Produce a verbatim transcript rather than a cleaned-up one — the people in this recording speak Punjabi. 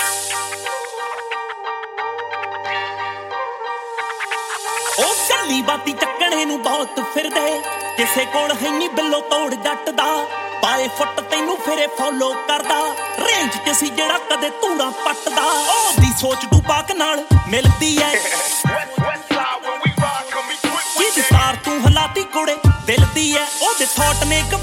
ਉਹ ਕੱਲੀ ਬਾਤੀ ਚੱਕਣੇ ਨੂੰ ਬਹੁਤ ਫਿਰਦੇ, ਕਿਸੇ ਕੋਲ ਹੈ ਨੀ ਬਿੱਲੋ ਤੋੜ ਜੱਟ ਦਾ। ਪਾਏ ਫੁੱਟ ਤੈਨੂੰ ਫਿਰੇ ਫੋਲੋ ਕਰਦਾ, ਰੇਂਜ ਚ ਸੀ ਜਿਹੜਾ ਕਦੇ ਧੂੜਾ ਪੱਟਦਾ। ਉਹਦੀ ਸੋਚ ਤੂੰ ਪਾਕ ਨਾਲ ਮਿਲਦੀ ਐ,